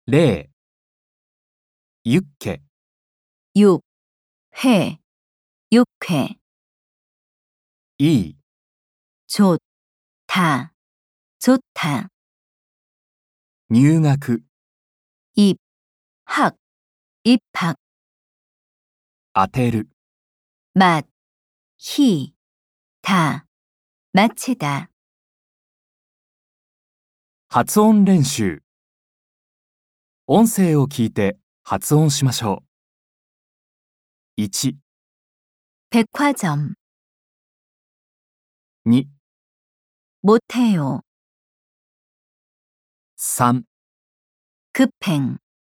0、ユッケ、 육, 회, 육회. いい、 좋다, 좋다. 入学、 입, 학, 입학. 当てる、 맛, 희, 다, 마치다. 発音練習。音声を聞いて発音しましょう。1、 백화점, 2、 못해요, 3、 급행.